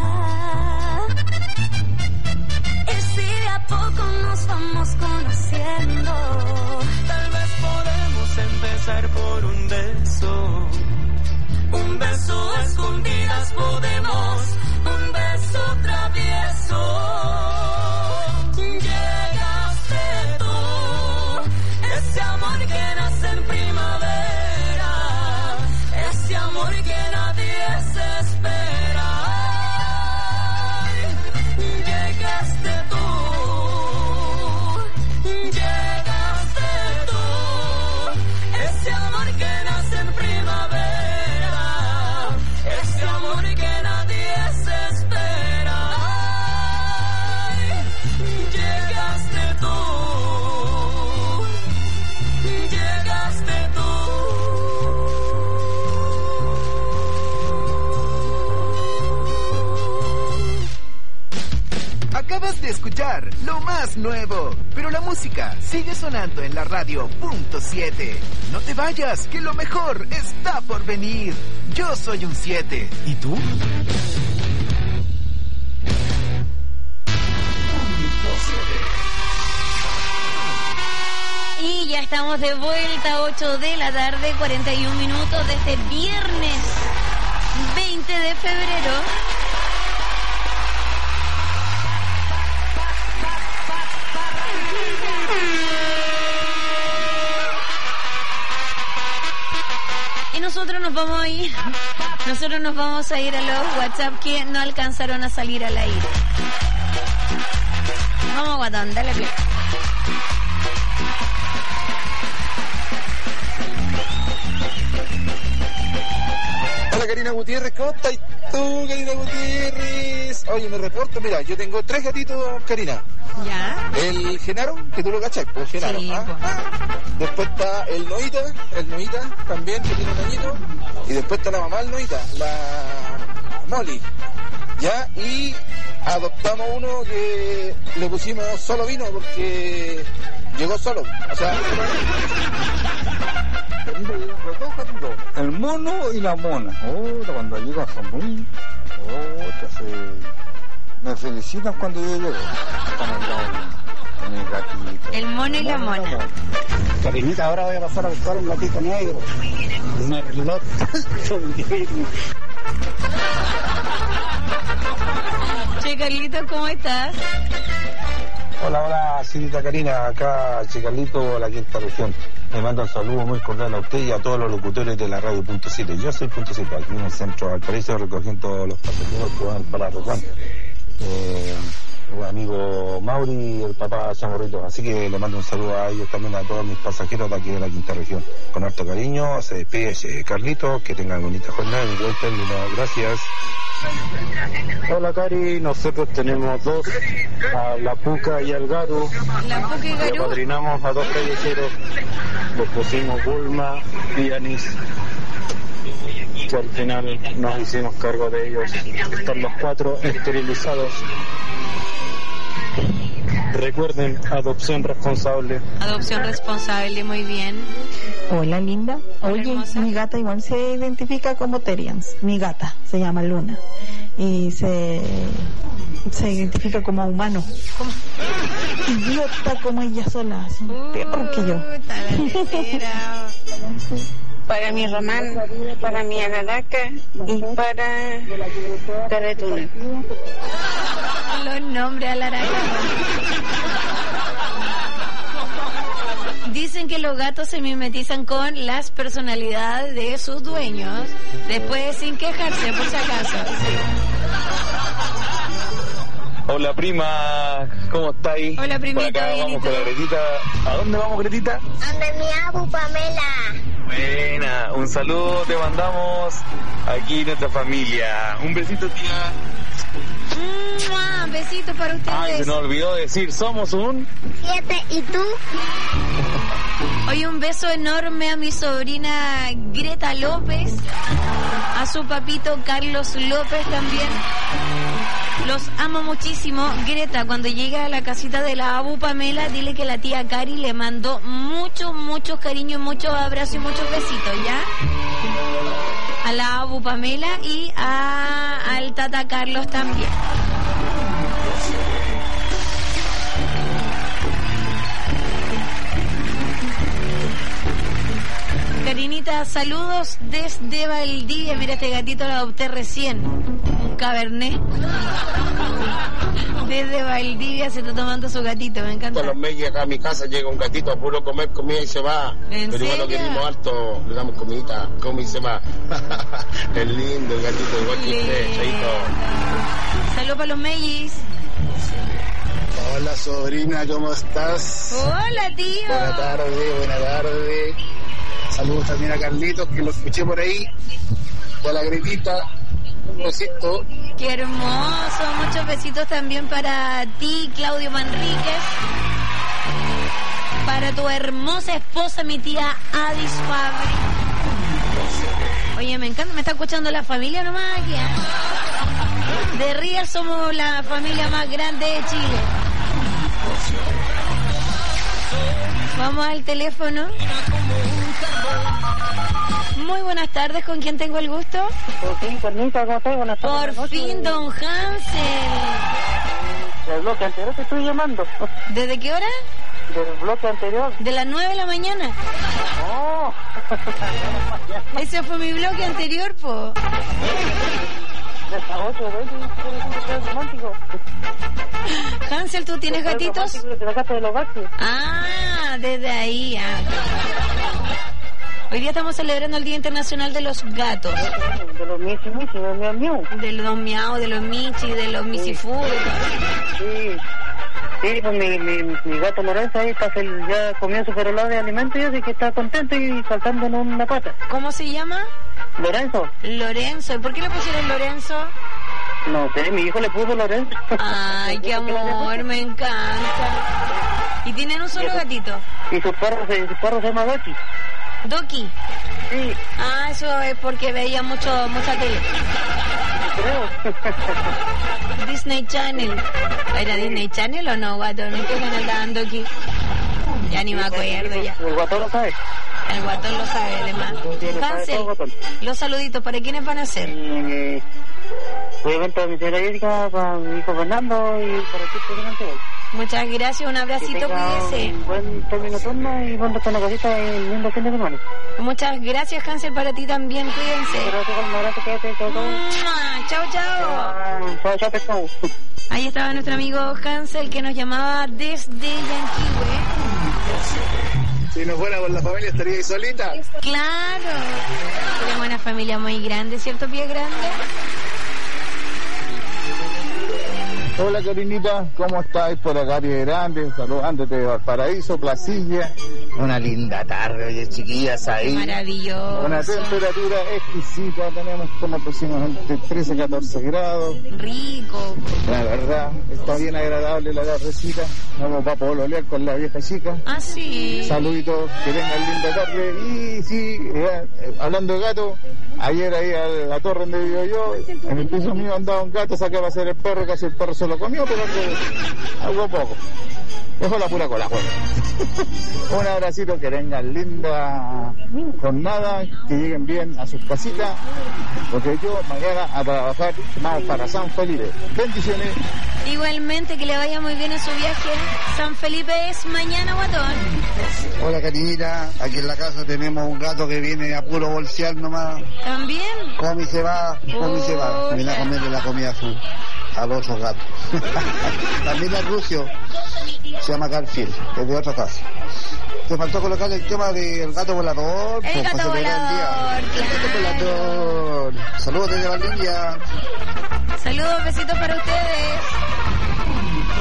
Y si de a poco nos vamos conociendo, tal vez podemos empezar por un beso. Un beso a escondidas podemos, un beso travieso. Llegaste tú, ese amor que nace en primavera, ese amor que nadie se espera. Llegaste tú, llegaste tú, ese amor que nace en primavera, ese amor que nadie se espera. Llegaste tú, llegaste tú. Acabas de escuchar lo más nuevo, pero la música sigue sonando en la radio punto siete. No te vayas, que lo mejor está por venir. Yo soy un siete. ¿Y tú? Y ya estamos de vuelta, ocho de la tarde, cuarenta y un minutos de este viernes veinte de febrero. Y nosotros nos vamos a ir, nosotros nos vamos a ir a los WhatsApp que no alcanzaron a salir al aire. Vamos, Guatón, dale play. Hola Karina Gutiérrez, ¿cómo estás tú, Karina Gutiérrez? Oye, me reporto, mira, yo tengo tres gatitos, Karina. ¿Ya? El Genaro, que tú lo cachai, pues Genaro. Sí, ¿ah? pues. Después está el Noita, el Noita también, que tiene un añito. Y después está la mamá del Noita, la Molly. ¿Ya? Y adoptamos uno que le pusimos solo vino porque llegó solo. O sea... El mono y la mona. Oh, cuando llegan son muy... Oh, se... Me felicitan cuando yo llego. Están al lado de mi gatito. El mono y la mona. Carinita, ahora voy a pasar a buscar un gatito negro. Un merlot. Che, Carlitos, ¿cómo estás? Hola, hola, señorita Karina, acá Chicalito, la quinta región. Me manda un saludo muy cordial a usted y a todos los locutores de la radio punto siete. Yo soy punto siete, aquí en el centro de Valparaíso, recogiendo los pasajeros que van para Rocan. Eh, un amigo Mauri y el papá Chamorrito. Así que le mando un saludo a ellos también, a todos mis pasajeros de aquí de la quinta región. Con harto cariño, se despide ese Carlito, que tengan bonita jornada y vuelta. Gracias. Hola Cari, nosotros tenemos dos, a la Puca y al Garu. La Puca y Le Garu. apadrinamos a dos callejeros, les pusimos Bulma y Anis, que al final nos hicimos cargo de ellos. Están los cuatro esterilizados. Recuerden, adopción responsable. Adopción responsable, muy bien. Hola, linda. Oye, mi gata igual se identifica como Terians. Mi gata se llama Luna. Y se, se identifica como humano. ¿Cómo? Idiota como ella sola, así, peor que yo. Para mi Román, para mi Alaraca y para Carretuna. Los nombres a la araña. Dicen que los gatos se mimetizan con las personalidades de sus dueños, después sin quejarse, por si acaso. Hola prima, ¿cómo estáis? Hola primita. Por acá vamos con la Gretita. ¿A dónde vamos, Gretita? Donde mi abu Pamela. Buena, un saludo te mandamos aquí nuestra familia. Un besito, tía. ¡Mua! Besitos para ustedes. Ay, se nos olvidó decir, somos un... Siete, ¿y tú? Hoy un beso enorme a mi sobrina Greta López, a su papito Carlos López también. Los amo muchísimo. Greta, cuando llegue a la casita de la abu Pamela, dile que la tía Cari le mandó muchos, muchos cariños, muchos abrazos y muchos besitos, ¿ya? A la abu Pamela y a, al tata Carlos también. Karinita, saludos desde Valdivia. Mira, este gatito lo adopté recién. Un cabernet. Desde Valdivia se está tomando su gatito, me encanta. Con los Meyes acá a mi casa llega un gatito a puro comer comida y se va. ¿En Pero igual lo serio? queremos harto, le damos comidita, come y se va. Es lindo el gatito, igual que usted, chaito. Saludos para los Mellis. Hola sobrina, ¿cómo estás? Hola tío. Buena tarde, buena tarde. Saludos también a Carlitos, que lo escuché por ahí. Y a la Gretita, un besito. Qué hermoso. Muchos besitos también para ti, Claudio Manríquez. Para tu hermosa esposa, mi tía Adis Fabri. Oye, me encanta, me está escuchando la familia nomás aquí, ¿eh? De Rías somos la familia más grande de Chile. Vamos al teléfono. Muy buenas tardes, ¿con quién tengo el gusto? Por fin, Carnita, ¿cómo estás? Buenas tardes. Por fin, don Hansel. Del bloque anterior te estoy llamando. ¿Desde qué hora? Del bloque anterior. De las nueve de la mañana. Oh. Ese fue mi bloque anterior, po. De las ocho, ¿ves? Romántico. Hansel, ¿tú tienes gatitos? De la casa de los gatos. Ah, desde ahí. Ah. Hoy día estamos celebrando el Día Internacional de los Gatos. De los michi michi, de los miau miau. De los miau, de los michi, de los misifu. Sí. Sí, pues mi, mi, mi gato Lorenzo ahí está, fel- ya comió su perolado de alimento y así que está contento y saltando en una pata. ¿Cómo se llama? Lorenzo. Lorenzo. ¿Y por qué le pusieron Lorenzo? No sé, mi hijo le puso Lorenzo. Ay, qué amor, me encanta. ¿Y tienen un solo gatito? Y su perro, se- su perro se llama Doki. ¿Doki? Sí. Ah, eso es porque veía mucho mucha tele. Creo. Disney Channel. ¿Era Disney Channel o no, guato? ¿En qué canal daban Doki? Ya ni me acuerdo ya. El guatón lo sabe. El guatón lo sabe, además. Hansel, los saluditos, ¿para quiénes van a ser? Eh, obviamente a mi señora Jessica, para mi hijo Fernando y para ti, obviamente. Muchas gracias, un abracito, cuídese. Un buen término turno y buen retorno a casita y un lindo fin de semana. Muchas gracias, Hansel, para ti también, cuídense. Gracias, un abrazo, quédate, chao, chao. Chao, chao. Chao, chao, pescado. Ahí estaba nuestro amigo Hansel que nos llamaba desde Yanquihue. Si no fuera por la familia estaría ahí solita. Claro. Tenemos una familia muy grande, ¿cierto, Pie Grande? Hola Carinita, ¿cómo estáis por acá, Pie Grande? Saludándote de Valparaíso, Placilla. Una linda tarde, oye, chiquillas ahí. Maravilloso. Una temperatura exquisita, tenemos como aproximadamente trece a catorce grados. Rico. La verdad, está bien agradable la tardecita. Vamos para pololear con la vieja chica. Ah, sí. Saluditos, que tengan linda tarde. Y sí, eh, eh, hablando de gato, ayer ahí a la torre donde vivo yo, en el piso mío andaba un gato, saqué a hacer el perro, casi el perro se lo comió, pero algo, algo poco. Dejó la pura cola, bueno. Un abracito, que tengan linda jornada, que lleguen bien a sus casitas, porque yo mañana a trabajar vamos para San Felipe. Bendiciones. Igualmente, que le vaya muy bien en su viaje. San Felipe es mañana, guatón. Hola Carinita, aquí en la casa tenemos un gato que viene a puro bolsear nomás. ¿También? Come y se va, come y se va. Viene a comerle la comida a, su, a los otros gatos. También el Rucio se llama Garfield, es de otra casa. Te faltó colocar el tema del gato volador. El pues, gato para celebrar el día. volador, El gato volador. Saludos desde Valdivia. Saludos, besitos para ustedes.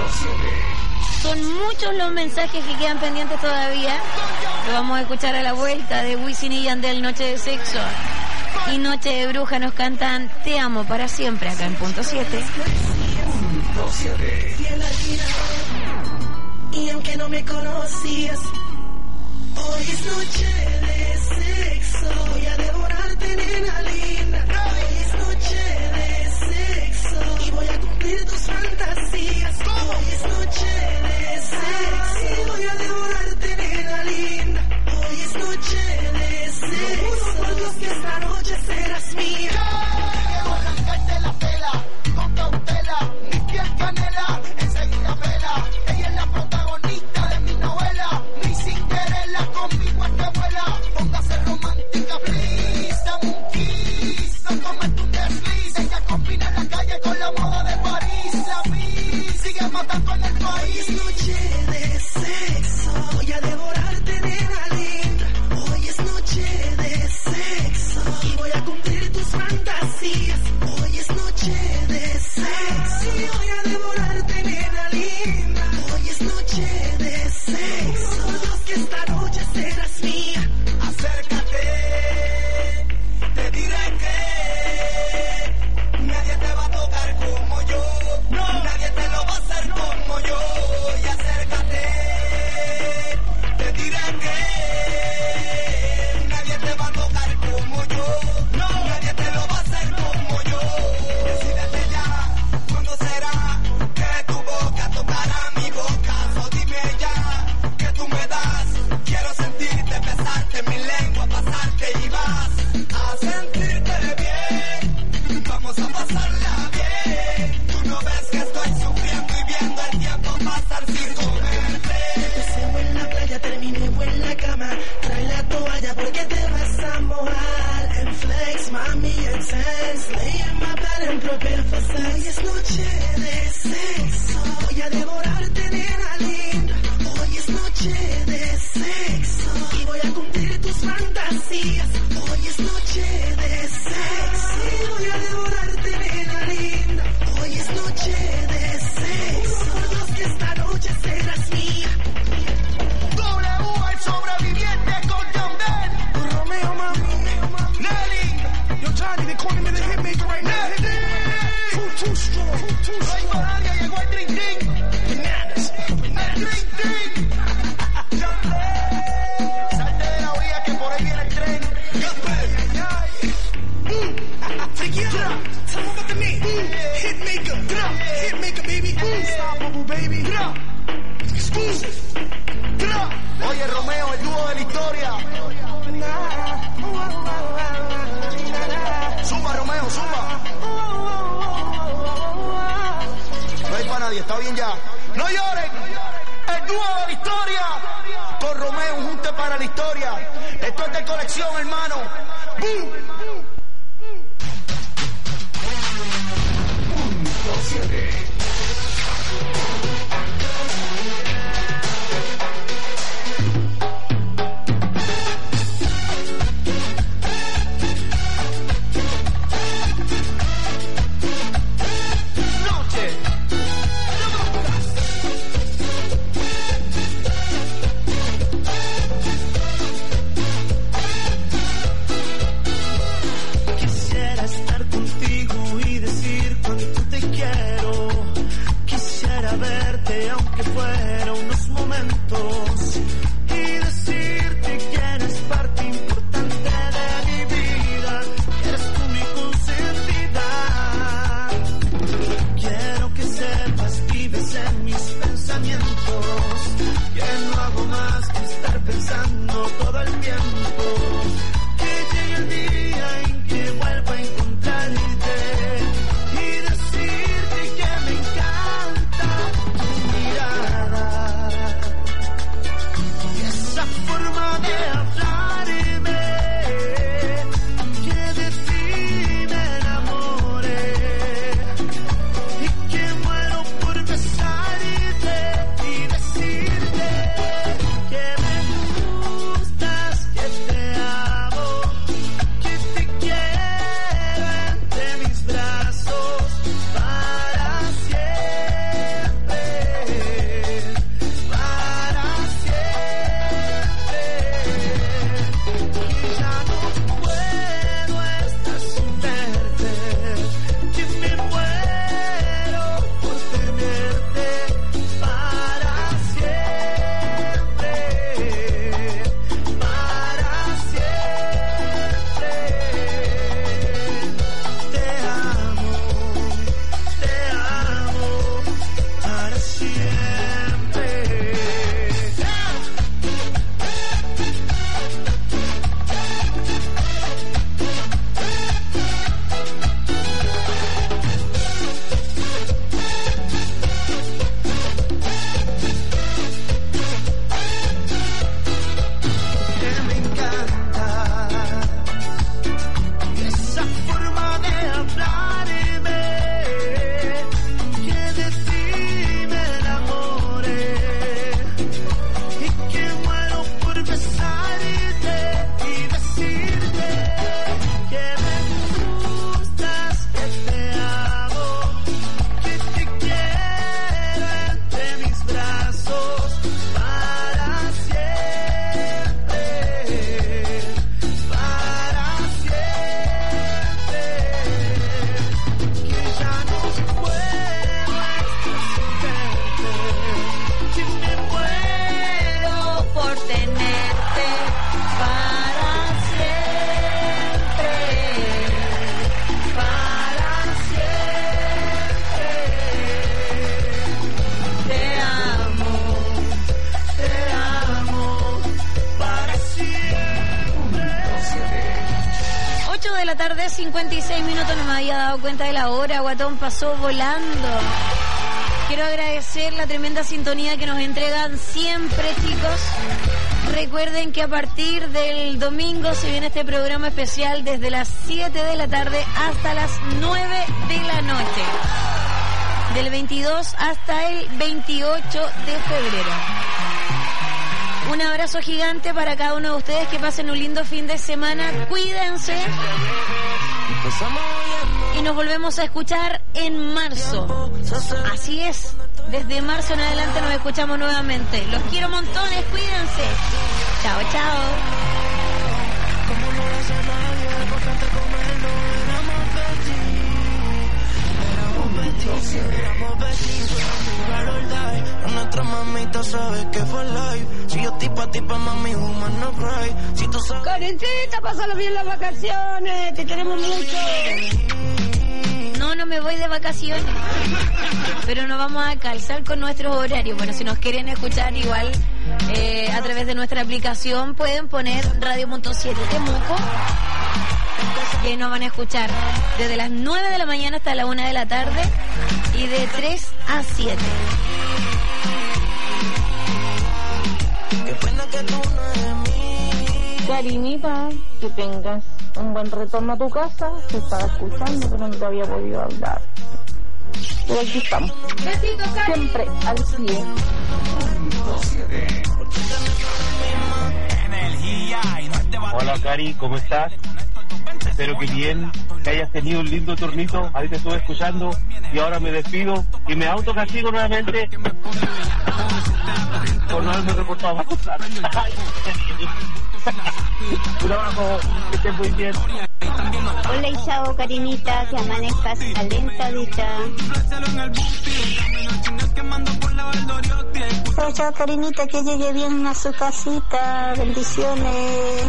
Son muchos los mensajes que quedan pendientes todavía. Lo vamos a escuchar a la vuelta de Wisin y Yandel, Noche de Sexo. Y Noche de Bruja nos cantan Te amo para siempre acá en Punto siete. Y aunque no me conocías, hoy es noche de sexo. Voy a devorarte, nena linda. Hoy es noche de sexo y voy a cumplir tus fantasías. Hoy es noche de sexo y voy a devorarte, nena linda. Hoy es noche de sexo. Por Dios que esta noche serás mía. Quiero arrancarte la tela con cautela, mi piel canela, enseguida vela. Ella es la protagonista de mi novela, mi Cinderella conmigo es que vuela. Póngase romántica, please, dame un kiss, no comes tu desliz. Ella combina la calle con la moda de París. La vi, sigue matando en el país. Hoy es noche de sexo, voy a devorarte, nena linda. Hoy es noche de sexo y voy a cumplir tus fantasías. Hoy es noche de sexo y voy a devorarte, nena linda. Hoy es noche de sexo, por Dios que esta noche serás mía. Acércate, te diré que nadie te va a tocar como yo, no, nadie te lo va a hacer como yo. Y acércate, te diré que nadie te va a tocar como yo, no, nadie te lo va a hacer como yo. Decídete ya, ¿cuándo será que tu boca tocará mi boca? So dime ya, que tú me das. Quiero sentirte, besarte, mi lengua pasarte y vas a sentirte bien. Vamos a pasarla bien. Tú no ves que estoy sufriendo y viendo el tiempo pasar sin comerte. Empecé en la playa, terminé en la cama. Trae la toalla porque te vas a mojar. En flex, mami, en sense. Lay in my bed and prepare for sex. Hoy es noche de sexo, voy a devorarte, nena linda. Hoy es noche de sexo y voy a cumplir tus fantasías. Hoy es noche de sexo y voy a devorarte, nena linda. Hoy es noche de sexo, por Dios que esta noche serás mía. W, el sobreviviente con Yandel. Romeo, mami, Nelly. Yo, Johnny, they call me the hitmaker right now. Too, too strong, too strong. No hay Malaria, llegó el Dream Team. Bananas, el Dream Team. Salte de la orilla que por ahí viene el tren. Tell me about the name. Hitmaker, hitmaker, baby. Unstoppable, baby. Exclusive. Oye, Romeo, el dúo de la historia. Zumba, Romeo, zumba. No hay para nadie, está bien ya. No lloren. El dúo de la historia. Con Romeo, un junte para la historia. Esto es de colección, hermano. ¡Bum! Quisiera estar contigo y decir cuánto te quiero. de la tarde, cincuenta y seis minutos. No me había dado cuenta de la hora, guatón, pasó volando. Quiero agradecer la tremenda sintonía que nos entregan siempre, chicos. Recuerden que a partir del domingo se viene este programa especial desde las siete de la tarde hasta las nueve de la noche. Del veintidós hasta el veintiocho de febrero. Un abrazo gigante para cada uno de ustedes. Que pasen un lindo fin de semana. Cuídense. Y nos volvemos a escuchar en marzo. Así es. Desde marzo en adelante nos escuchamos nuevamente. Los quiero montones. Cuídense. Chao, chao. Nuestra mamita sabe que fue live. Si yo tipa tipa mami woman no cry. Si tú sabes. Karencita, pásalo bien las vacaciones. Te queremos mucho. No, no me voy de vacaciones. Pero nos vamos a calzar con nuestros horarios. Bueno, si nos quieren escuchar igual eh, a través de nuestra aplicación pueden poner Radio punto siete Temuco. Y ahí nos van a escuchar desde las nueve de la mañana hasta la una de la tarde y de tres a siete. Karinita, que tengas un buen retorno a tu casa. Te estaba escuchando, pero no te había podido hablar. Pero aquí estamos. Besitos, Cari. Siempre al pie. Hola, Cari, ¿cómo estás? Espero que bien, que hayas tenido un lindo turnito. Ahí te estuve escuchando y ahora me despido y me autocastigo nuevamente por no haberme reportado más cosas. Un abrazo, que estés muy bien. Hola Isao, Karinita, que amanezcas alentadita. Chao, chao, Karinita, que llegue bien a su casita. Bendiciones.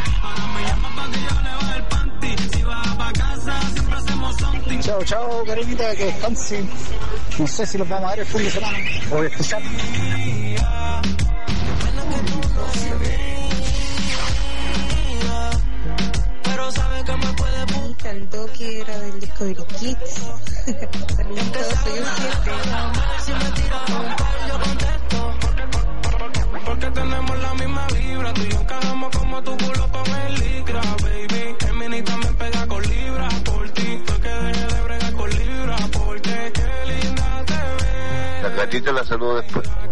Chao, chao, Karinita, que descansen. No sé si los vamos a ver el fin de semana o escuchar. Pero sabe que me puede buscar. El Doki era del Discovery Kids. Saludos, soy un siete. Si me tiras un par, yo contesto. Porque tenemos la misma vibra. Tú y yo encajamos como tu culo con el licra, baby. El mini también pega con libras por ti. Fue que dejé de bregar con libras porque qué linda te ves. La gatita la saludo después.